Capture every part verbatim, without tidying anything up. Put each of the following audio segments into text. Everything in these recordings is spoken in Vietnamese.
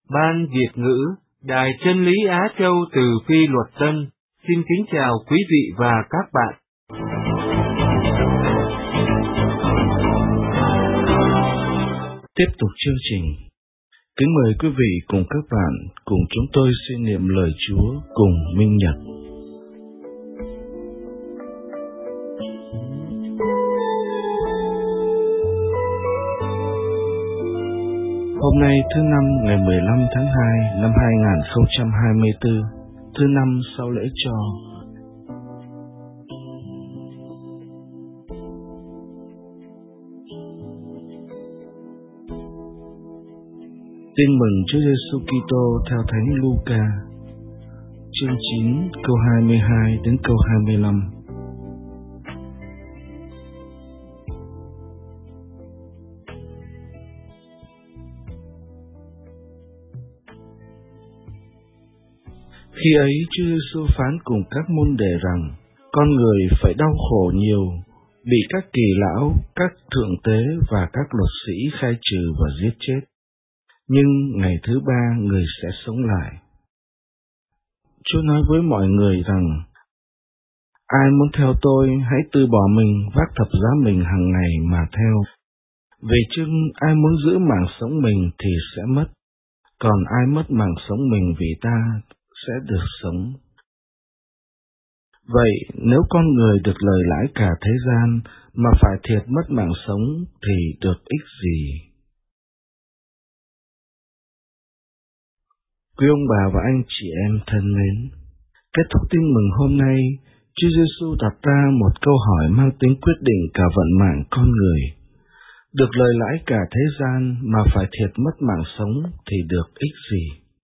Ban Việt ngữ, Đài Chân lý Á Châu từ Phi Luật Tân, xin kính chào quý vị và các bạn. Tiếp tục chương trình, kính mời quý vị cùng các bạn cùng chúng tôi suy niệm lời Chúa cùng Minh Nhật. Hôm nay thứ năm ngày mười lăm tháng hai năm hai nghìn không trăm hai mươi tư, thứ năm sau lễ Cho. Tin mừng Chúa Giêsu Kitô theo Thánh Luca, chương chín câu hai mươi hai đến câu hai mươi lăm. Khi ấy Chúa Giêsu phán cùng các môn đệ rằng, con người phải đau khổ nhiều, bị các kỳ lão, các thượng tế và các luật sĩ khai trừ và giết chết. Nhưng ngày thứ ba người sẽ sống lại. Chúa nói với mọi người rằng, ai muốn theo tôi hãy từ bỏ mình, vác thập giá mình hàng ngày mà theo. Vì chưng ai muốn giữ mạng sống mình thì sẽ mất, còn ai mất mạng sống mình vì ta sẽ được sống. Vậy nếu con người được lời lãi cả thế gian mà phải thiệt mất mạng sống thì được ích gì? Quý ông bà và anh chị em thân mến, kết thúc tin mừng hôm nay, Chúa Giêsu đặt ra một câu hỏi mang tính quyết định cả vận mạng con người. Được lời lãi cả thế gian mà phải thiệt mất mạng sống thì được ích gì?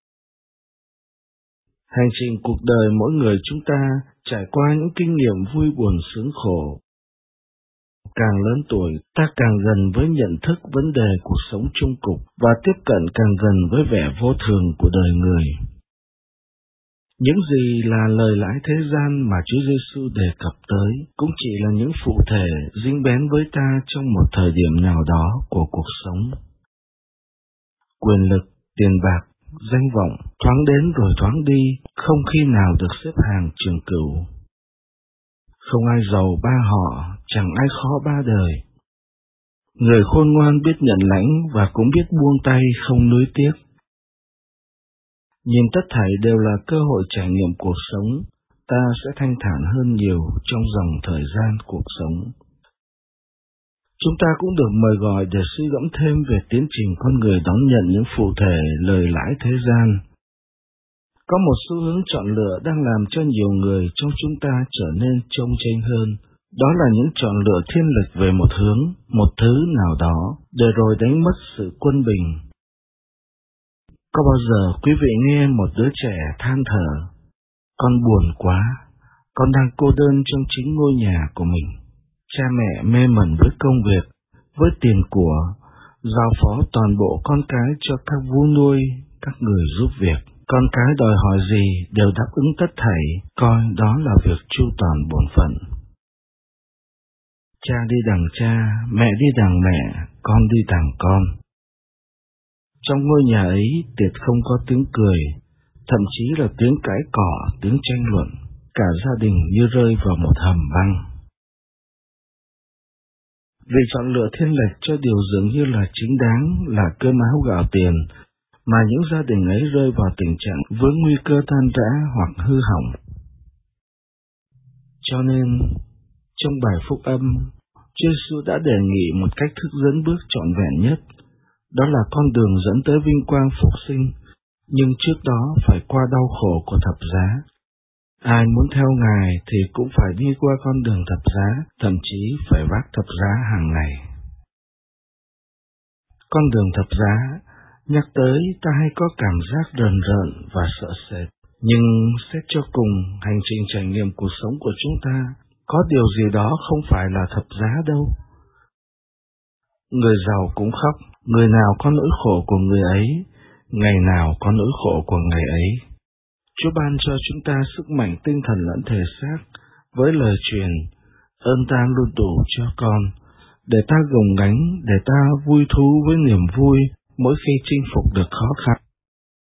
Hành trình cuộc đời mỗi người chúng ta trải qua những kinh nghiệm vui buồn sướng khổ. Càng lớn tuổi, ta càng gần với nhận thức vấn đề cuộc sống chung cục và tiếp cận càng gần với vẻ vô thường của đời người. Những gì là lời lãi thế gian mà Chúa Giêsu đề cập tới cũng chỉ là những phụ thể dính bén với ta trong một thời điểm nào đó của cuộc sống. Quyền lực, tiền bạc, danh vọng thoáng đến rồi thoáng đi, không khi nào được xếp hàng trường cửu. Không ai giàu ba họ, chẳng ai khó ba đời. Người khôn ngoan biết nhận lãnh và cũng biết buông tay không nuối tiếc. Nhìn tất thảy đều là cơ hội trải nghiệm cuộc sống, ta sẽ thanh thản hơn nhiều trong dòng thời gian cuộc sống. Chúng ta cũng được mời gọi để suy gẫm thêm về tiến trình con người đón nhận những phụ thể lời lãi thế gian. Có một xu hướng chọn lựa đang làm cho nhiều người trong chúng ta trở nên chông chênh hơn. Đó là những chọn lựa thiên lệch về một hướng, một thứ nào đó, để rồi đánh mất sự quân bình. Có bao giờ quý vị nghe một đứa trẻ than thở, con buồn quá, con đang cô đơn trong chính ngôi nhà của mình. Cha mẹ mê mẩn với công việc, với tiền của, giao phó toàn bộ con cái cho các vú nuôi, các người giúp việc. Con cái đòi hỏi gì đều đáp ứng tất thảy, coi đó là việc chu toàn bổn phận. Cha đi đằng cha, mẹ đi đằng mẹ, con đi đằng con. Trong ngôi nhà ấy tiệt không có tiếng cười, thậm chí là tiếng cãi cọ, tiếng tranh luận, cả gia đình như rơi vào một hầm băng. Vì chọn lựa thiên lệch cho điều dường như là chính đáng, là cơm áo gạo tiền, mà những gia đình ấy rơi vào tình trạng với nguy cơ tan rã hoặc hư hỏng. Cho nên, trong bài phúc âm, Chúa Giêsu đã đề nghị một cách thức dẫn bước trọn vẹn nhất, đó là con đường dẫn tới vinh quang phục sinh, nhưng trước đó phải qua đau khổ của thập giá. Ai muốn theo Ngài thì cũng phải đi qua con đường thập giá, thậm chí phải vác thập giá hàng ngày. Con đường thập giá, nhắc tới ta hay có cảm giác rờn rợn và sợ sệt, nhưng xét cho cùng hành trình trải nghiệm cuộc sống của chúng ta, có điều gì đó không phải là thập giá đâu. Người giàu cũng khóc, người nào có nỗi khổ của người ấy, ngày nào có nỗi khổ của ngày ấy. Chúa ban cho chúng ta sức mạnh tinh thần lẫn thể xác với lời truyền, ơn ta luôn đủ cho con, để ta gồng gánh, để ta vui thú với niềm vui mỗi khi chinh phục được khó khăn.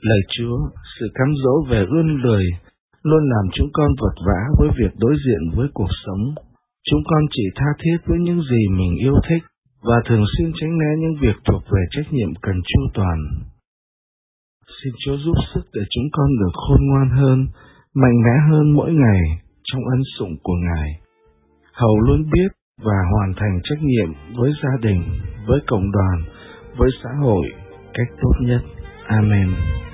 Lạy Chúa, sự cám dỗ về ươn lười luôn làm chúng con vật vã với việc đối diện với cuộc sống. Chúng con chỉ tha thiết với những gì mình yêu thích và thường xuyên tránh né những việc thuộc về trách nhiệm cần chu toàn. Xin Chúa giúp sức để chúng con được khôn ngoan hơn, mạnh mẽ hơn mỗi ngày trong ân sủng của Ngài, hầu luôn biết và hoàn thành trách nhiệm với gia đình, với cộng đoàn, với xã hội cách tốt nhất. Amen.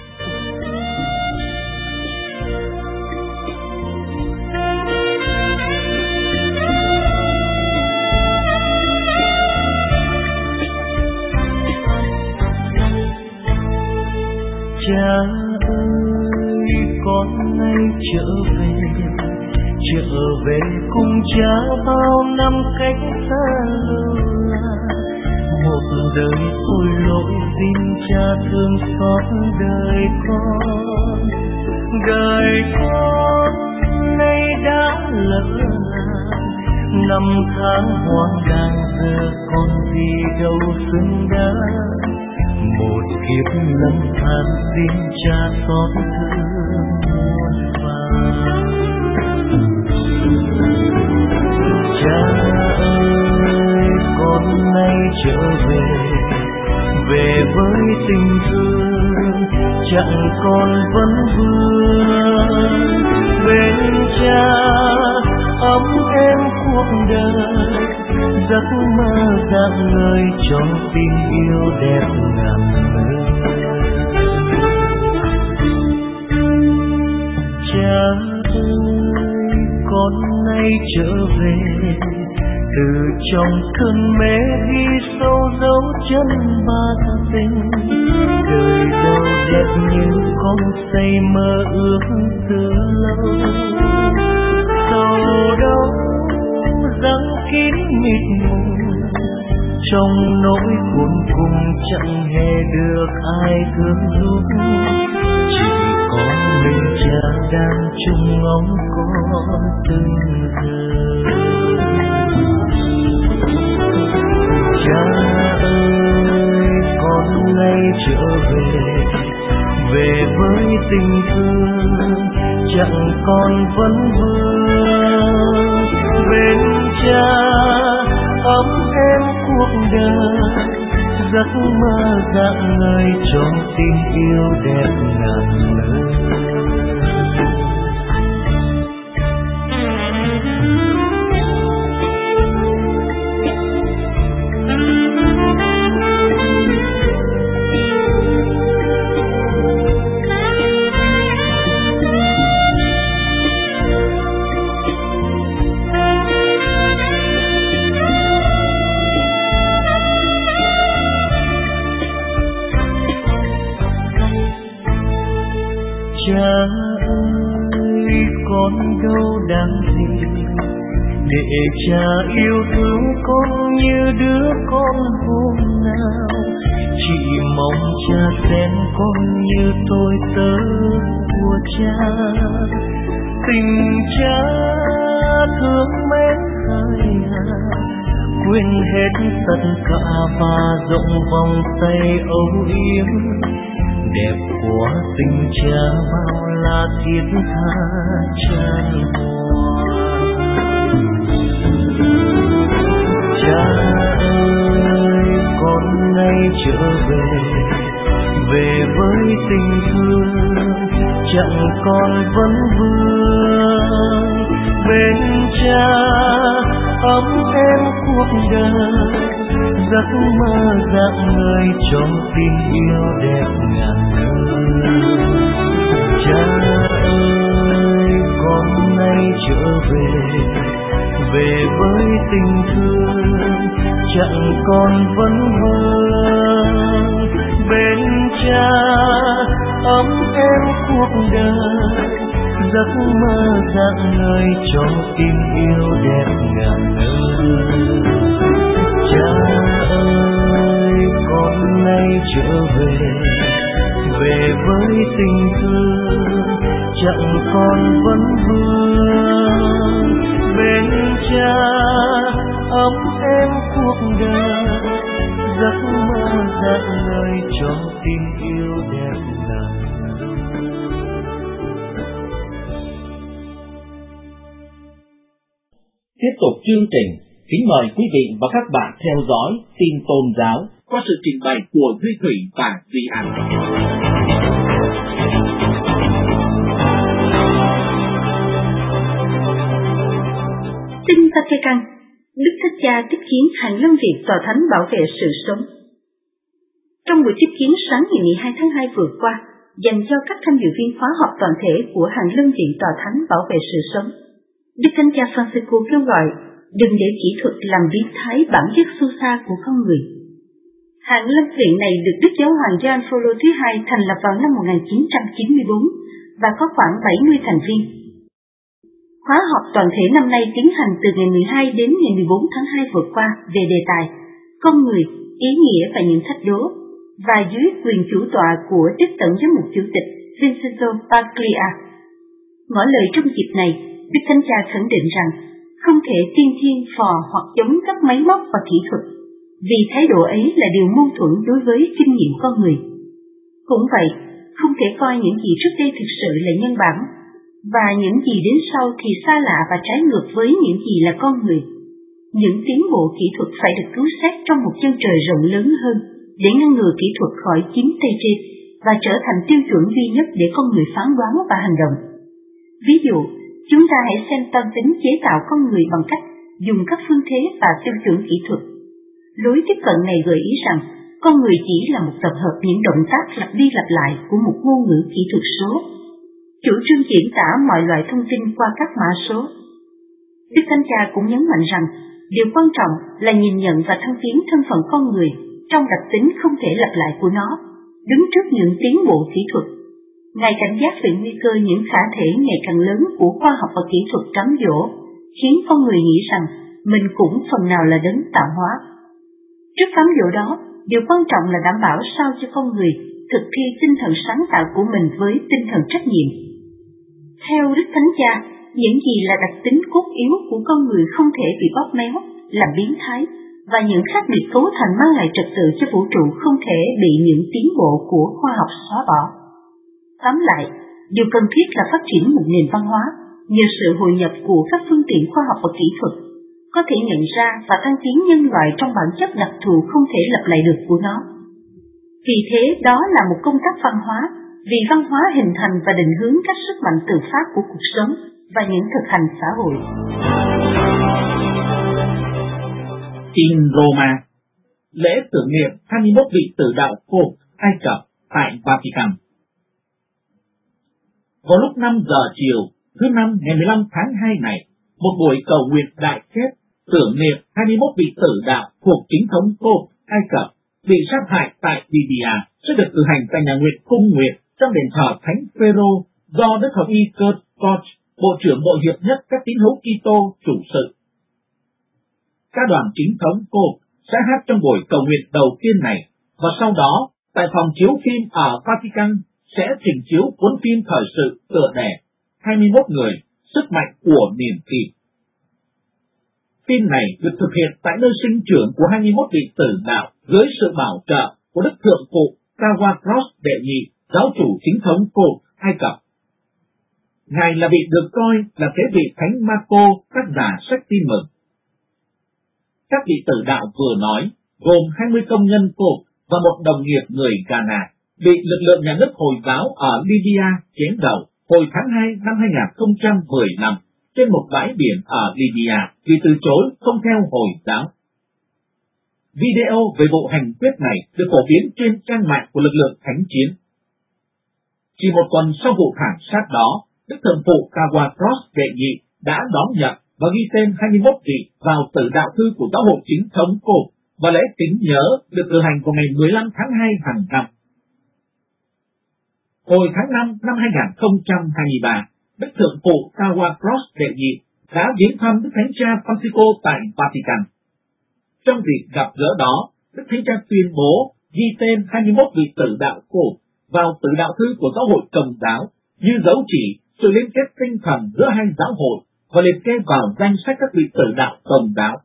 Cha ơi, con nay trở về, trở về cùng cha bao năm cách xa lâu la. Một đời tội lỗi xin cha thương xót đời con, đời con nay đã lỡ làng, năm tháng hoang đàng giờ còn gì đâu xứng đáng. Một kiếp lầm than xin cha xót thương muôn vàn. Cha ơi, con nay trở về, về với tình thương chẳng còn vấn vương. Bên cha ấm êm cuộc đời, giấc mơ dạng người trong tình yêu đẹp ngàn nơi. Cha ơi, con nay trở về, từ trong cơn mê ghi sâu dấu chân ba tình. Đời đâu đẹp như con say mơ ước từ lâu, sầu đâu răng kín mịt mù, trong nỗi cuốn cùng chẳng hề được ai thương giúp. Chỉ có mình cha đang trông ngóng con từng giờ. Cha ơi, con nay trở về, về với tình thương chẳng còn vấn vương. Bên cha ấm êm cuộc đời, giấc mơ dạng người trong tình yêu đẹp ngàn nơi. Cha ơi, con đâu đáng gì để cha yêu thương con như đứa con hôm nào. Chỉ mong cha xem con như tôi tớ của cha. Tình cha thương mến hai hà, quên hết tất cả và rộng vòng tay âu yếm. Đẹp của tình cha bao la thiết tha chan hòa. Cha ơi, con nay trở về, về với tình thương chẳng còn vấn vương. Bên cha ấm êm cuộc đời, giấc mơ dạng người trong tình yêu đẹp ngàn nơi. Cha ơi, con nay trở về, về với tình thương chẳng còn vấn vương. Bên cha ấm êm cuộc đời, giấc mơ dạng người trong tình yêu đẹp ngàn nơi. Cha ơi, con nay trở về, về với tình thương chẳng còn vấn vương. Bên cha ấm êm cuộc đời, giấc mơ dạng người trong tình yêu đẹp ngàn. Tiếp tục chương trình, kính mời quý vị và các bạn theo dõi tin tôn giáo qua sự trình bày của Duy Thủy và Duy An. Tin Vatican, Đức Thánh Cha tiếp kiến Hàn Lâm Viện Tòa Thánh bảo vệ sự sống. Trong buổi tiếp kiến sáng ngày mười hai tháng hai vừa qua, dành cho các tham dự viên khóa họp toàn thể của Hàn Lâm Viện Tòa Thánh bảo vệ sự sống, Đức Thánh Cha Francisco kêu gọi đừng để kỹ thuật làm biến thái bản chất sâu xa của con người. Hàn Lâm Viện này được Đức Giáo hoàng Gioan Phaolô thứ hai thành lập vào năm một nghìn chín trăm chín mươi tư và có khoảng bảy mươi thành viên. Khóa họp toàn thể năm nay tiến hành từ ngày mười hai đến ngày mười bốn tháng hai vừa qua về đề tài Con người, ý nghĩa và những thách đố, và dưới quyền chủ tọa của Đức Tổng giám mục chủ tịch Vincenzo Paglia. Ngỏ lời trong dịp này, Đức Thánh Cha khẳng định rằng không thể tiên thiên phò hoặc chống các máy móc và kỹ thuật, vì thái độ ấy là điều mâu thuẫn đối với kinh nghiệm con người. Cũng vậy, không thể coi những gì trước đây thực sự là nhân bản, và những gì đến sau thì xa lạ và trái ngược với những gì là con người. Những tiến bộ kỹ thuật phải được cứu xét trong một chân trời rộng lớn hơn, để ngăn ngừa kỹ thuật khỏi chiếm tay trên và trở thành tiêu chuẩn duy nhất để con người phán đoán và hành động. Ví dụ, chúng ta hãy xem toan tính chế tạo con người bằng cách dùng các phương thế và tiêu chuẩn kỹ thuật. Lối tiếp cận này gợi ý rằng con người chỉ là một tập hợp những động tác lặp đi lặp lại của một ngôn ngữ kỹ thuật số, chủ trương diễn tả mọi loại thông tin qua các mã số. Đức Thánh Cha cũng nhấn mạnh rằng điều quan trọng là nhìn nhận và thăng tiến thân phận con người trong đặc tính không thể lặp lại của nó, đứng trước những tiến bộ kỹ thuật. Ngài cảnh giác về nguy cơ những khả thể ngày càng lớn của khoa học và kỹ thuật cám dỗ, khiến con người nghĩ rằng mình cũng phần nào là đấng tạo hóa. Trước cám dỗ đó, điều quan trọng là đảm bảo sao cho con người thực thi tinh thần sáng tạo của mình với tinh thần trách nhiệm. Theo Đức Thánh Cha, những gì là đặc tính cốt yếu của con người không thể bị bóp méo, làm biến thái, và những khác biệt cấu thành mang lại trật tự cho vũ trụ không thể bị những tiến bộ của khoa học xóa bỏ. Tóm lại, điều cần thiết là phát triển một nền văn hóa, nhờ sự hội nhập của các phương tiện khoa học và kỹ thuật, có thể nhận ra và thăng tiến nhân loại trong bản chất đặc thù không thể lặp lại được của nó. Vì thế, đó là một công tác văn hóa, vì văn hóa hình thành và định hướng các sức mạnh tự phát của cuộc sống và những thực hành xã hội. In Roma, lễ tưởng niệm hai mươi mốt vị tử đạo Cốp Ai Cập tại Vatican. Vào lúc năm giờ chiều, thứ năm ngày mười lăm tháng hai này, một buổi cầu nguyện đại kết tưởng niệm hai mươi mốt vị tử đạo thuộc chính thống Cốp Ai Cập bị sát hại tại Libya sẽ được cử hành tại nhà nguyện cung nguyện trong đền thờ Thánh Phêrô do Đức Hồng Y Kurt Koch, Bộ trưởng Bộ Hiệp nhất các tín hữu Kitô chủ sự. Các đoàn chính thống Cốp sẽ hát trong buổi cầu nguyện đầu tiên này, và sau đó, tại phòng chiếu phim ở Vatican sẽ trình chiếu cuốn phim thời sự tựa đề hai mươi mốt người, sức mạnh của niềm tin. Phim này được thực hiện tại nơi sinh trưởng của hai mươi mốt vị tử đạo dưới sự bảo trợ của Đức Thượng phụ Tawadros đệ nhị, giáo chủ chính thống Cốp Ai Cập. Ngài là vị được coi là kế vị Thánh Marco, tác giả sách Tin Mừng. Các vị tử đạo vừa nói, gồm hai mươi công nhân Cốp và một đồng nghiệp người Ghana, bị lực lượng nhà nước Hồi giáo ở Libya chém đầu hồi tháng hai năm hai nghìn không trăm mười lăm trên một bãi biển ở Libya vì từ chối không theo Hồi giáo. Video về vụ hành quyết này được phổ biến trên trang mạng của lực lượng thánh chiến. Chỉ một tuần sau vụ thảm sát đó, Đức Thượng phụ Tawadros đệ nhị đã đón nhận và ghi tên hai mươi mốt vị vào tử đạo thư của giáo hội chính thống Cốp, và lễ kính nhớ được cử hành vào ngày mười lăm tháng hai hàng năm. Hồi tháng năm năm hai nghìn không trăm hai mươi ba, Đức Thượng phụ Tawadros đệ nhị đã viếng thăm Đức Thánh Cha Francisco tại Vatican. Trong dịp gặp gỡ đó, Đức Thánh Cha tuyên bố ghi tên hai mươi mốt vị tử đạo Cốp vào tử đạo thư của giáo hội Công giáo như dấu chỉ sự liên kết tinh thần giữa hai giáo hội và liệt kê vào danh sách các vị tử đạo Công giáo.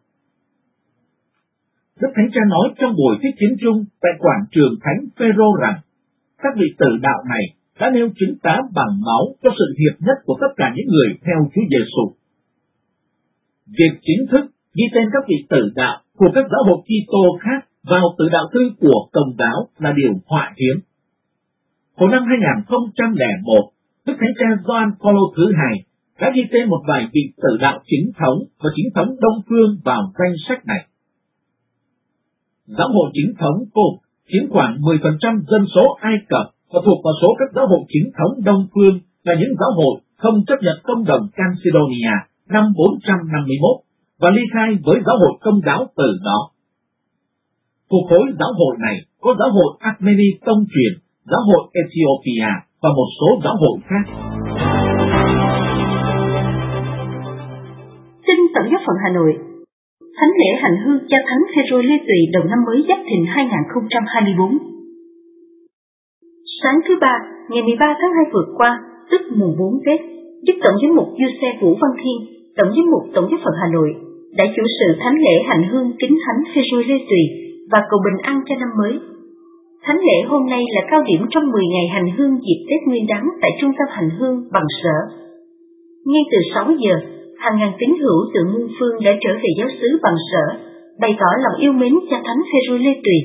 Đức Thánh Cha nói trong buổi tiếp chiến chung tại quảng trường Thánh Phêrô rằng các vị tử đạo này đã nêu chứng tá bằng máu cho sự hiệp nhất của tất cả những người theo Chúa Giêsu. Việc chính thức ghi tên các vị tử đạo của các giáo hội Kitô khác vào tử đạo thư của Công giáo là điều hoạ hiếm. Hồi năm hai không không một, Đức Thánh Cha Gioan Phaolô thứ hai đã ghi tên một vài vị tử đạo chính thống và chính thống Đông phương vào danh sách này. Giáo hội chính thống Coph chiếm khoảng mười phần trăm dân số Ai Cập và thuộc vào số các giáo hội chính thống Đông phương là những giáo hội không chấp nhận công đồng Chalcedonia năm bốn trăm năm mươi mốt và ly khai với giáo hội Công giáo từ đó. Thuộc khối giáo hội này có giáo hội Armeni Tông truyền, giáo hội Ethiopia và một số giáo hội khác. Tin Tổng giáo phận Hà Nội. Thánh lễ hành hương Cha Thánh Phêrô Lê Tùy đầu năm mới Giáp Thìn hai không hai tư. Sáng thứ ba, ngày mười ba tháng hai vừa qua, tức mùng bốn Tết, Đức Tổng giám mục Giuse Vũ Văn Thiên, Tổng giám mục Tổng giáo phận Hà Nội đã chủ sự thánh lễ hành hương kính Thánh Phêrô Lê Tùy và cầu bình an cho năm mới. Thánh lễ hôm nay là cao điểm trong mười ngày hành hương dịp Tết Nguyên đán tại trung tâm hành hương Bằng Sở. Ngay từ sáu giờ, hàng ngàn tín hữu từ muôn phương đã trở về giáo xứ Bằng Sở, bày tỏ lòng yêu mến Cha Thánh Phêrô Lê Tùy.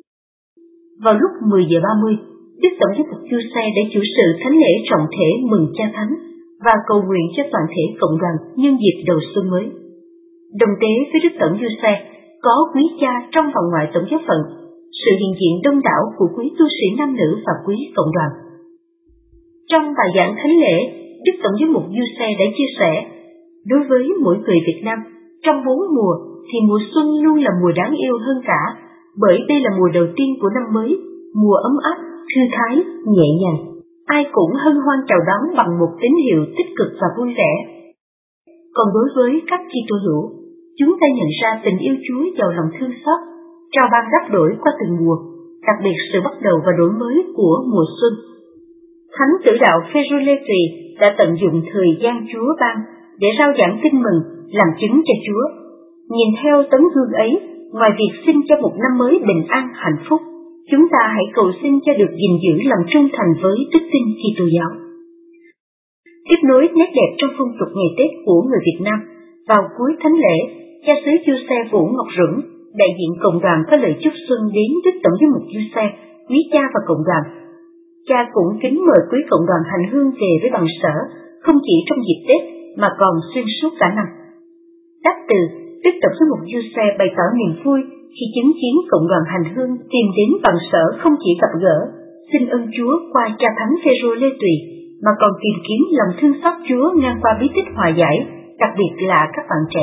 Vào lúc mười giờ ba mươi, Đức Tổng giám mục Giuse đã chủ sự thánh lễ trọng thể mừng Cha Thánh và cầu nguyện cho toàn thể cộng đoàn nhân dịp đầu xuân mới. Đồng tế với Đức Tổng Giuse có quý cha trong và ngoài Tổng giáo phận, sự hiện diện đông đảo của quý tu sĩ nam nữ và quý cộng đoàn. Trong bài giảng thánh lễ, Đức Tổng giám mục Giuse đã chia sẻ, đối với mỗi người Việt Nam, trong bốn mùa thì mùa xuân luôn là mùa đáng yêu hơn cả, bởi đây là mùa đầu tiên của năm mới, mùa ấm áp, thư thái, nhẹ nhàng. Ai cũng hân hoan chào đón bằng một tín hiệu tích cực và vui vẻ. Còn đối với các Kitô hữu, chúng ta nhận ra tình yêu Chúa giàu lòng thương xót, trao ban đáp đổi qua từng mùa, đặc biệt sự bắt đầu và đổi mới của mùa xuân. Thánh tử đạo Phêrô Lê Tùy đã tận dụng thời gian Chúa ban để rao giảng tin mừng, làm chứng cho Chúa. Nhìn theo tấm gương ấy, ngoài việc xin cho một năm mới bình an hạnh phúc, chúng ta hãy cầu xin cho được gìn giữ lòng trung thành với đức tin Kitô giáo. Tiếp nối nét đẹp trong phong tục ngày Tết của người Việt Nam, vào cuối thánh lễ, cha xứ Giuse Vũ Ngọc Rửng, đại diện cộng đoàn có lời chúc xuân đến Đức Tổng giám mục Giuse, quý cha và cộng đoàn. Cha cũng kính mời quý cộng đoàn hành hương về với Bằng Sở, không chỉ trong dịp Tết mà còn xuyên suốt cả năm. Đáp từ, Đức Tổng giám mục Giuse bày tỏ niềm vui khi chứng kiến cộng đoàn hành hương tìm đến Bằng Sở không chỉ gặp gỡ, xin ơn Chúa qua Cha Thánh Phêrô Lê Tùy, mà còn tìm kiếm lòng thương xót Chúa ngang qua bí tích hòa giải, đặc biệt là các bạn trẻ.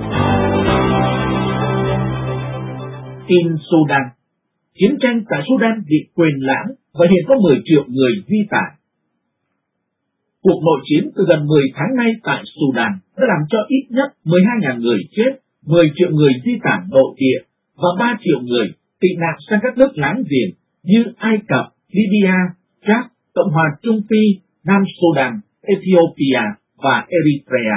Tin Sudan. Chiến tranh tại Sudan bị quên lãng và hiện có mười triệu người di tản. Cuộc nội chiến từ gần mười tháng nay tại Sudan đã làm cho ít nhất mười hai nghìn người chết, mười triệu người di tản nội địa và ba triệu người tị nạn sang các nước láng giềng như Ai Cập, Libya, Chad, Cộng hòa Trung Phi, Nam Sudan, Ethiopia và Eritrea.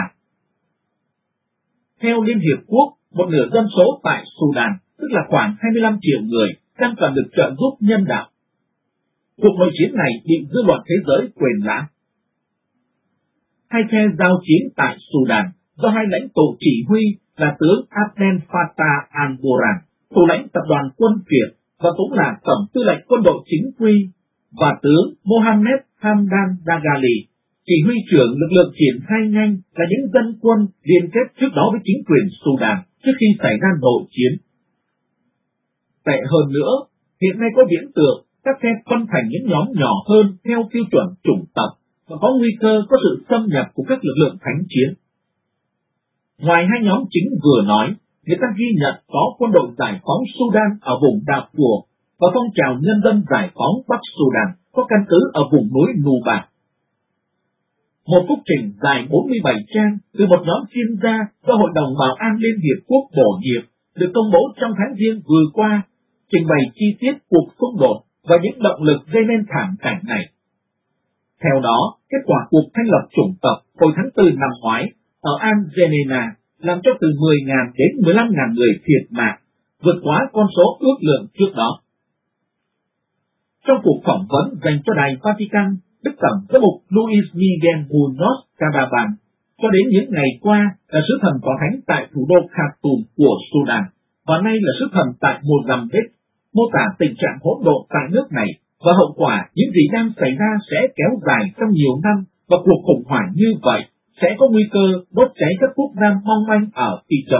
Theo Liên Hiệp Quốc, một nửa dân số tại Sudan, tức là khoảng hai mươi lăm triệu người, đang cần được trợ giúp nhân đạo. Cuộc nội chiến này bị dư luận thế giới quên lãng. Hai phe giao chiến tại Sudan do hai lãnh tụ chỉ huy là tướng Abdel Fattah al-Burhan, thủ lãnh tập đoàn quân Việt và cũng là tổng tư lệnh quân đội chính quy, và tướng Mohammed Hamdan Dagalo, chỉ huy trưởng lực lượng triển khai nhanh là những dân quân liên kết trước đó với chính quyền Sudan trước khi xảy ra nội chiến. Tệ hơn nữa, hiện nay có hiện tượng các phe phân thành những nhóm nhỏ hơn theo tiêu chuẩn chủng tộc và có nguy cơ có sự xâm nhập của các lực lượng thánh chiến. Ngoài hai nhóm chính vừa nói, người ta ghi nhận có quân đội giải phóng Sudan ở vùng Darfur và phong trào nhân dân giải phóng Bắc Sudan có căn cứ ở vùng núi Nuba. Một phúc trình dài bốn mươi bảy trang từ một nhóm chuyên gia do Hội đồng Bảo an Liên Hiệp Quốc bổ nhiệm được công bố trong tháng Giêng vừa qua, trình bày chi tiết cuộc xung đột và những động lực gây nên thảm cảnh này. Theo đó, kết quả cuộc thanh lập chủng tộc hồi tháng tư năm ngoái ở Al Genena làm cho từ mười nghìn đến mười lăm nghìn người thiệt mạng, vượt quá con số ước lượng trước đó. Trong cuộc phỏng vấn dành cho đài Vatican, Đức Tổng giám mục Luis Miguel Munoz Cadaban, cho đến những ngày qua là sứ thần tòa thánh tại thủ đô Khartoum của Sudan, và nay là sứ thần tại Mozambique, mô tả tình trạng hỗn độn tại nước này và hậu quả những gì đang xảy ra sẽ kéo dài trong nhiều năm, và cuộc khủng hoảng như vậy sẽ có nguy cơ đốt cháy các quốc gia mong manh ở Phi Châu.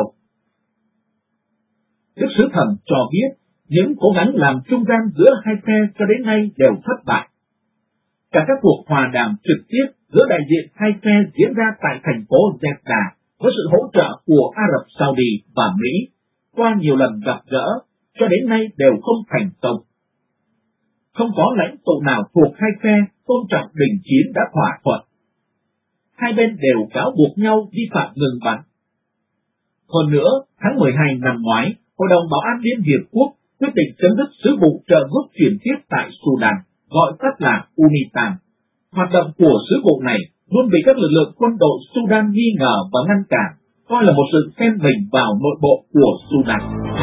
Đức sứ thần cho biết những cố gắng làm trung gian giữa hai phe cho đến nay đều thất bại. Cả các cuộc hòa đàm trực tiếp giữa đại diện hai phe diễn ra tại thành phố Jeddah với sự hỗ trợ của Ả Rập Saudi và Mỹ qua nhiều lần gặp gỡ cho đến nay đều không thành công. Không có lãnh tụ nào thuộc hai phe tôn trọng đình chiến đã thỏa thuận. Hai bên đều cáo buộc nhau vi phạm ngừng bắn. Hơn nữa, tháng mười hai năm ngoái, Hội đồng Bảo an Liên Hiệp Quốc quyết định chấm dứt sứ vụ trợ giúp chuyển tiếp tại Sudan, gọi tắt là UNITAM. Hoạt động của sứ vụ này luôn bị các lực lượng quân đội Sudan nghi ngờ và ngăn cản, coi là một sự xen mình vào nội bộ của Sudan.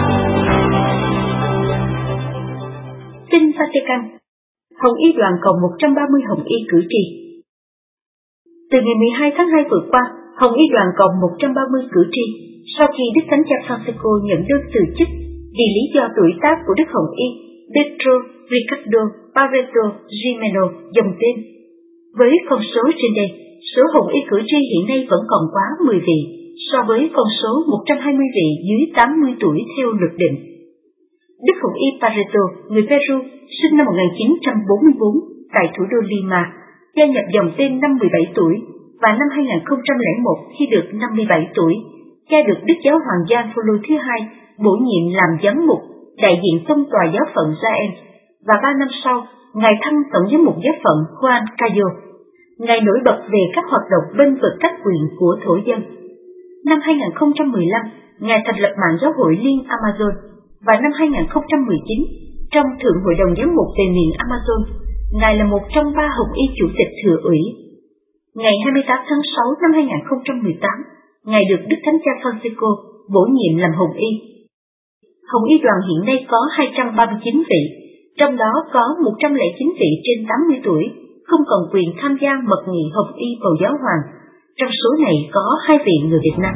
Tin Vatican, Hồng Y đoàn còn một trăm ba mươi Hồng Y cử tri. Từ ngày mười hai tháng hai vừa qua, Hồng Y đoàn còn một trăm ba mươi cử tri sau khi Đức Thánh Cha Francisco nhận đơn từ chức vì lý do tuổi tác của Đức Hồng Y Pedro Ricardo Barreto Gimeno dòng tên. Với con số trên đây, số Hồng Y cử tri hiện nay vẫn còn quá mười vị so với con số một trăm hai mươi vị dưới tám mươi tuổi theo luật định. Đức Hồng Y Barreto, người Peru, sinh năm một nghìn chín trăm bốn mươi tư tại thủ đô Lima, gia nhập dòng tên năm mười bảy tuổi và năm hai nghìn không trăm lẻ một khi được năm mươi bảy tuổi, cha được Đức Giáo hoàng Gioan Phaolô thứ hai bổ nhiệm làm giám mục đại diện tông tòa giáo phận Jaen, và ba năm sau, Ngài thăng tổng giám mục giáo phận Juan Cayo. Ngài nổi bật về các hoạt động bênh vực các quyền của thổ dân. Năm hai nghìn không trăm mười lăm, Ngài thành lập mạng giáo hội Liên Amazon, và năm hai nghìn không trăm mười chín, trong Thượng hội đồng giám mục về miền Amazon, Ngài là một trong ba Hồng Y chủ tịch thừa ủy. Ngày hai mươi tám tháng sáu năm hai nghìn không trăm mười tám, Ngài được Đức Thánh Cha Francisco bổ nhiệm làm Hồng Y. Hồng Y đoàn hiện nay có hai trăm ba mươi chín vị, trong đó có một trăm lẻ chín vị trên tám mươi tuổi, không còn quyền tham gia mật nghị Hồng Y bầu giáo hoàng. Trong số này có hai vị người Việt Nam.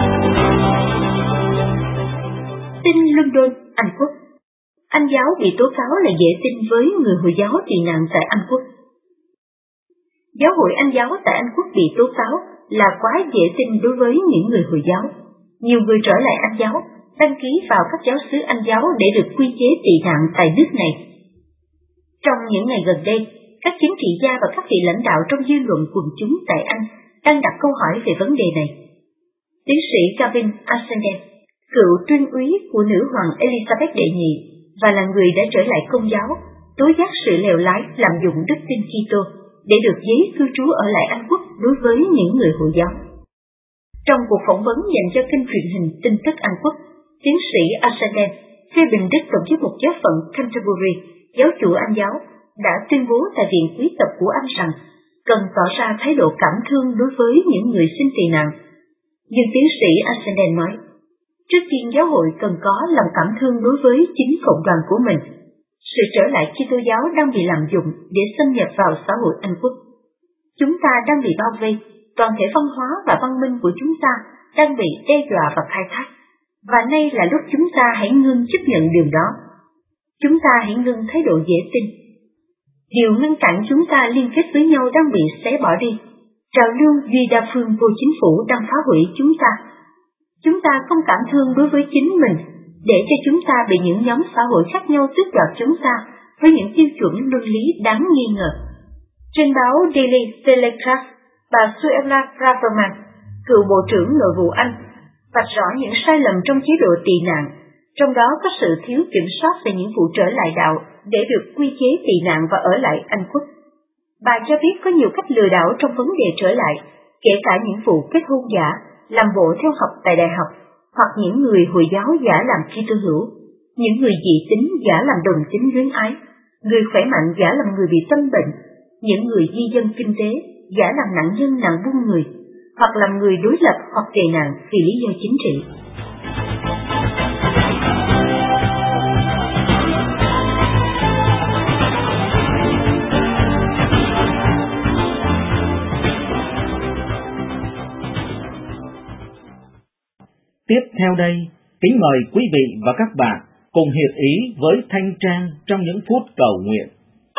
Tin London, Anh Quốc. Anh giáo bị tố cáo là dễ tin với người Hồi giáo tị nạn tại Anh Quốc. Giáo hội Anh giáo tại Anh Quốc bị tố cáo là quá dễ tin đối với những người Hồi giáo. Nhiều người trở lại Anh giáo, đăng ký vào các giáo xứ Anh giáo để được quy chế tị nạn tại nước này. Trong những ngày gần đây, các chính trị gia và các vị lãnh đạo trong dư luận quần chúng tại Anh đang đặt câu hỏi về vấn đề này. Tiến sĩ Gavin Ascendent, cựu tuyên úy của nữ hoàng Elizabeth đệ nhị và là người đã trở lại Công giáo, tố giác sự lèo lái lạm dụng đức tin Kitô để được giấy cư trú ở lại Anh Quốc đối với những người Hồi giáo. Trong cuộc phỏng vấn dành cho kênh truyền hình tin tức Anh Quốc, tiến sĩ Ascendent phê bình Đức Tổng giám mục giáo phận Canterbury, giáo chủ Anh giáo, đã tuyên bố tại Viện Quý tộc của Anh rằng cần tỏ ra thái độ cảm thương đối với những người xin tị nạn. Nhưng tiến sĩ Ascendent nói, trước tiên giáo hội cần có lòng cảm thương đối với chính cộng đoàn của mình. Sự trở lại Kitô giáo đang bị lạm dụng để xâm nhập vào xã hội Anh Quốc. Chúng ta đang bị bao vây, toàn thể văn hóa và văn minh của chúng ta đang bị đe dọa và khai thác. Và nay là lúc chúng ta hãy ngưng chấp nhận điều đó. Chúng ta hãy ngưng thái độ dễ tin. Điều ngăn cản chúng ta liên kết với nhau đang bị xé bỏ đi. Trào lưu duy đa phương vô chính phủ đang phá hủy chúng ta. Chúng ta không cảm thương đối với chính mình, để cho chúng ta bị những nhóm xã hội khác nhau tước đoạt chúng ta với những tiêu chuẩn luân lý đáng nghi ngờ. Trên báo Daily Telegraph, bà Suella Braverman, cựu Bộ trưởng Nội vụ Anh, vạch rõ những sai lầm trong chế độ tị nạn, trong đó có sự thiếu kiểm soát về những vụ trở lại đạo để được quy chế tị nạn và ở lại Anh Quốc. Bà cho biết có nhiều cách lừa đảo trong vấn đề trở lại, kể cả những vụ kết hôn giả, làm bộ theo học tại đại học, hoặc những người Hồi giáo giả làm Kitô hữu, những người dị tính giả làm đồng tính luyến ái, người khỏe mạnh giả làm người bị tâm bệnh, những người di dân kinh tế giả làm nạn nhân nạn buôn người, hoặc làm người đối lập hoặc tị nạn vì lý do chính trị. Tiếp theo đây, kính mời quý vị và các bạn cùng hiệp ý với Thanh Trang trong những phút cầu nguyện.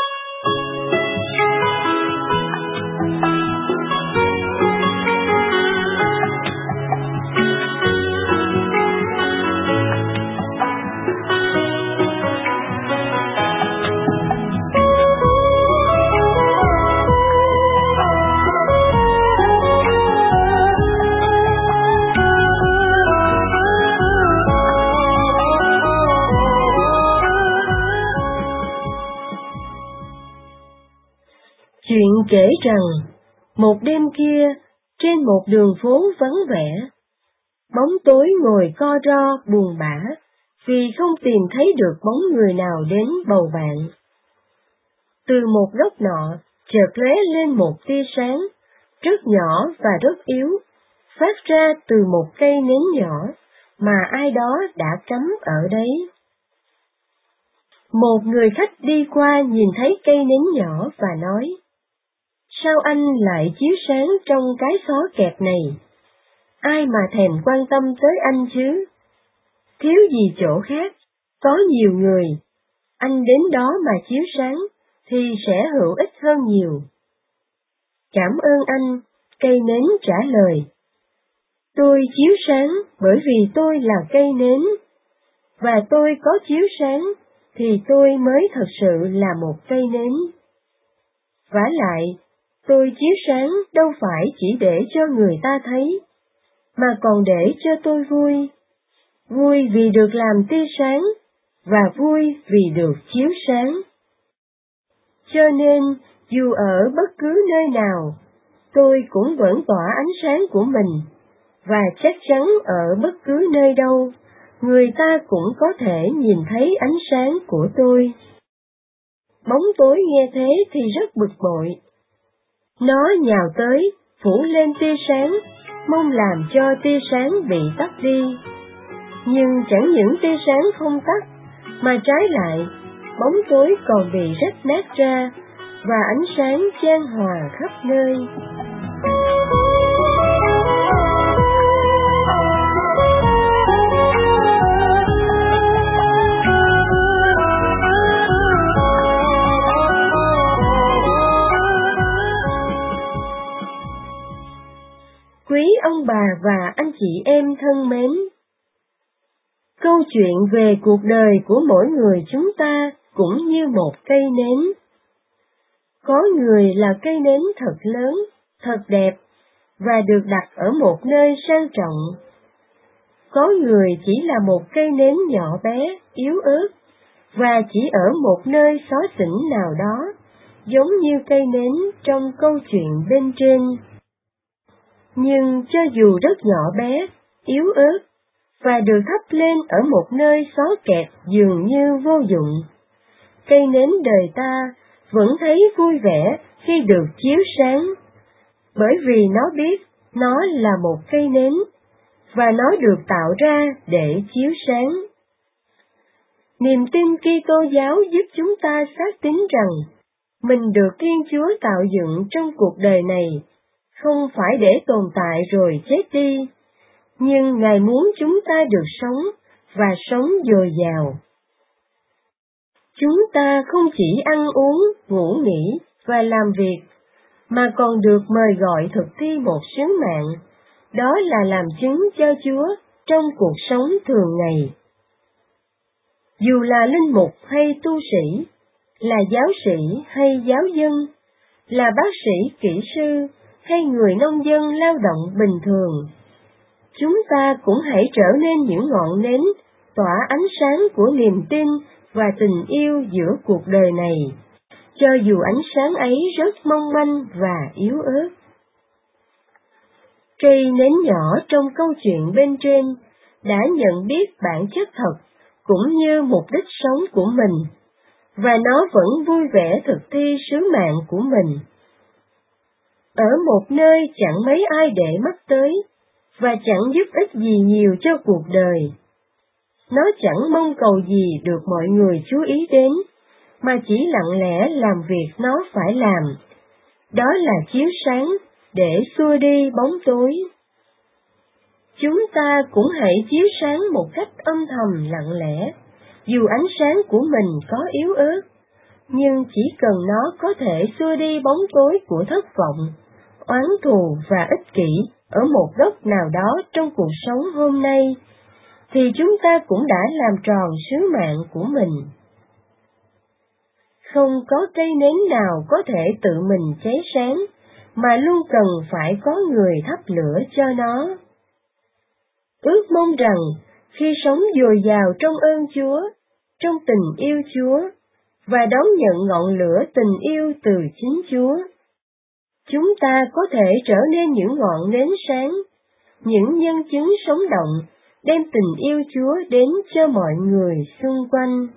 Chuyện kể rằng, một đêm kia, trên một đường phố vắng vẻ, bóng tối ngồi co ro buồn bã, vì không tìm thấy được bóng người nào đến bầu bạn. Từ một góc nọ, chợt lóe lên một tia sáng, rất nhỏ và rất yếu, phát ra từ một cây nến nhỏ, mà ai đó đã cắm ở đấy. Một người khách đi qua nhìn thấy cây nến nhỏ và nói, sao anh lại chiếu sáng trong cái xó kẹt này? Ai mà thèm quan tâm tới anh chứ? Thiếu gì chỗ khác, có nhiều người, anh đến đó mà chiếu sáng, thì sẽ hữu ích hơn nhiều. Cảm ơn anh, cây nến trả lời. Tôi chiếu sáng bởi vì tôi là cây nến, và tôi có chiếu sáng thì tôi mới thật sự là một cây nến. Vả lại, tôi chiếu sáng đâu phải chỉ để cho người ta thấy, mà còn để cho tôi vui, vui vì được làm tia sáng, và vui vì được chiếu sáng. Cho nên, dù ở bất cứ nơi nào, tôi cũng vẫn tỏa ánh sáng của mình, và chắc chắn ở bất cứ nơi đâu, người ta cũng có thể nhìn thấy ánh sáng của tôi. Bóng tối nghe thế thì rất bực bội. Nó nhào tới, phủ lên tia sáng, mong làm cho tia sáng bị tắt đi. Nhưng chẳng những tia sáng không tắt, mà trái lại, bóng tối còn bị rách nát ra, và ánh sáng chan hòa khắp nơi. Quý ông bà và anh chị em thân mến, câu chuyện về cuộc đời của mỗi người chúng ta cũng như một cây nến. Có người là cây nến thật lớn, thật đẹp, và được đặt ở một nơi sang trọng. Có người chỉ là một cây nến nhỏ bé, yếu ớt, và chỉ ở một nơi xó xỉnh nào đó, giống như cây nến trong câu chuyện bên trên. Nhưng cho dù rất nhỏ bé, yếu ớt, và được thắp lên ở một nơi xó kẹt dường như vô dụng, cây nến đời ta vẫn thấy vui vẻ khi được chiếu sáng, bởi vì nó biết nó là một cây nến, và nó được tạo ra để chiếu sáng. Niềm tin Kitô giáo giúp chúng ta xác tín rằng mình được Thiên Chúa tạo dựng trong cuộc đời này, không phải để tồn tại rồi chết đi, nhưng Ngài muốn chúng ta được sống và sống dồi dào. Chúng ta không chỉ ăn uống, ngủ nghỉ và làm việc, mà còn được mời gọi thực thi một sứ mạng, đó là làm chứng cho Chúa trong cuộc sống thường ngày. Dù là linh mục hay tu sĩ, là giáo sĩ hay giáo dân, là bác sĩ, kỹ sư hay người nông dân lao động bình thường, chúng ta cũng hãy trở nên những ngọn nến tỏa ánh sáng của niềm tin và tình yêu giữa cuộc đời này, cho dù ánh sáng ấy rất mong manh và yếu ớt. Cây nến nhỏ trong câu chuyện bên trên đã nhận biết bản chất thật cũng như mục đích sống của mình, và nó vẫn vui vẻ thực thi sứ mạng của mình. Ở một nơi chẳng mấy ai để mắt tới, và chẳng giúp ích gì nhiều cho cuộc đời. Nó chẳng mong cầu gì được mọi người chú ý đến, mà chỉ lặng lẽ làm việc nó phải làm. Đó là chiếu sáng để xua đi bóng tối. chúng ta cũng hãy chiếu sáng một cách âm thầm lặng lẽ, dù ánh sáng của mình có yếu ớt, nhưng chỉ cần nó có thể xua đi bóng tối của thất vọng, oán thù và ích kỷ ở một góc nào đó trong cuộc sống hôm nay, thì chúng ta cũng đã làm tròn sứ mạng của mình. Không có cây nến nào có thể tự mình cháy sáng, mà luôn cần phải có người thắp lửa cho nó. Ước mong rằng khi sống dồi dào trong ơn Chúa, trong tình yêu Chúa, và đón nhận ngọn lửa tình yêu từ chính Chúa, chúng ta có thể trở nên những ngọn nến sáng, những nhân chứng sống động, đem tình yêu Chúa đến cho mọi người xung quanh.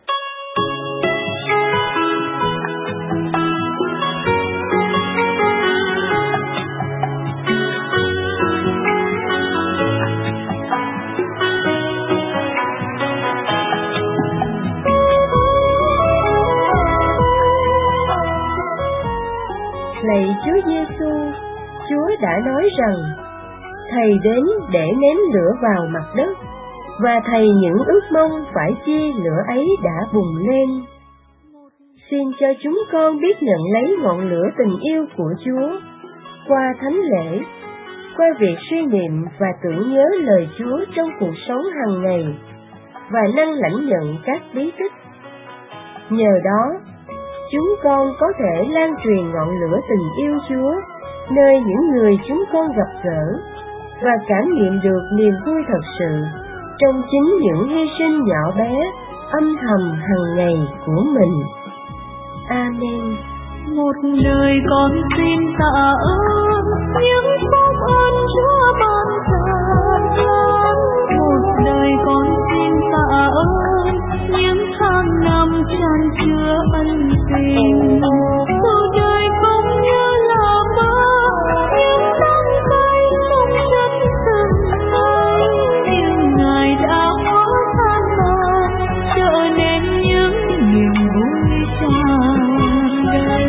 Lạy Chúa Giêsu, Chúa đã nói rằng Thầy đến để ném lửa vào mặt đất, và Thầy những ước mong phải chi lửa ấy đã bùng lên. Xin cho chúng con biết nhận lấy ngọn lửa tình yêu của Chúa qua thánh lễ, qua việc suy niệm và tưởng nhớ lời Chúa trong cuộc sống hàng ngày, và năng lãnh nhận các bí tích. Nhờ đó, chúng con có thể lan truyền ngọn lửa tình yêu Chúa nơi những người chúng con gặp gỡ, và cảm nghiệm được niềm vui thật sự trong chính những hy sinh nhỏ bé, âm thầm hàng ngày của mình. Amen. Một đời con xin tạ ơn những phúc ơn Chúa ban tràn lan. Một đời con xin tạ ơn những tháng năm tràn chứa ân tình. Cuộc đời không như là mơ, những nắng cay không chân từng ngày, nhưng Ngài đã hóa tan màn, trở nên những niềm vui tràn đầy.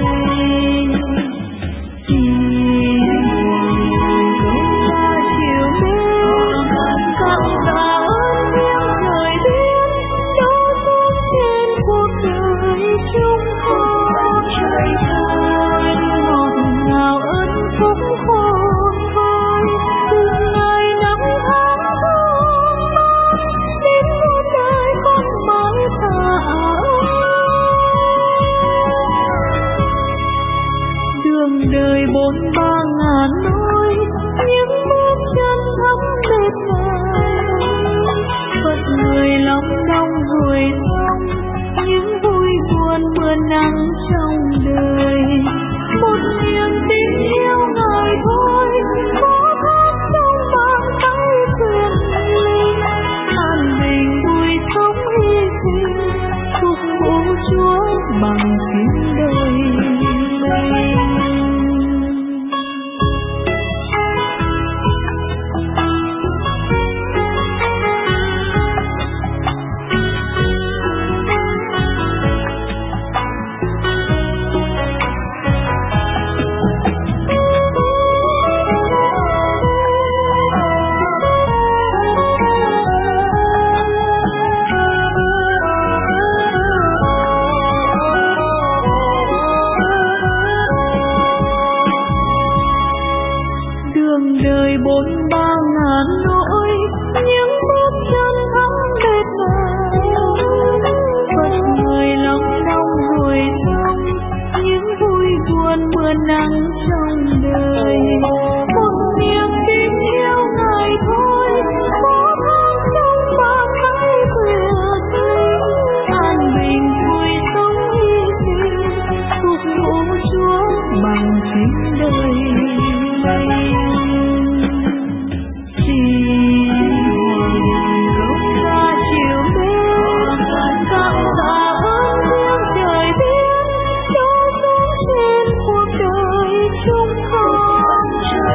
Chỉ dấu ta chiều mến, cảm tạ ơn yêu trời biết, cho xuống trên cuộc đời chúng con. Trời ơi, ngọt ngào ơn phúc khôn vơi, cùng Ngài năm tháng thương mang, đến muôn đời con mãi tạ ơn. Đường đời bốn ba ngàn nỗi, những bước chân thắm mệt mỏi, phật người lòng đong ruồi rong, những vui buồn mưa nắng trong đời. Một niềm tin yêu Ngài thôi, có thác trong bàn tay quyền linh, an bình vui sống hy sinh, phục vụ Chúa bằng chính đời mình. Đường đời bốn ba ngàn nỗi, những bước chân thắm mệt mỏi, phật người lòng đong ruồi rong, những vui buồn mưa nắng trong đời. Một niềm tin yêu Ngài thôi, có thác trong bàn tay quyền linh, an bình vui sống hy sinh, phục vụ Chúa bằng chính đời mình. Chỉ gốc ra chiều mến, cảm tạ ơn riêng trời biết, cho xuống trên cuộc đời chúng con.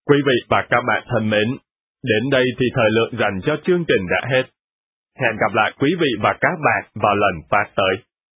Quý vị và các bạn thân mến, đến đây thì thời lượng dành cho chương trình đã hết. Hẹn gặp lại quý vị và các bạn vào lần phát tới.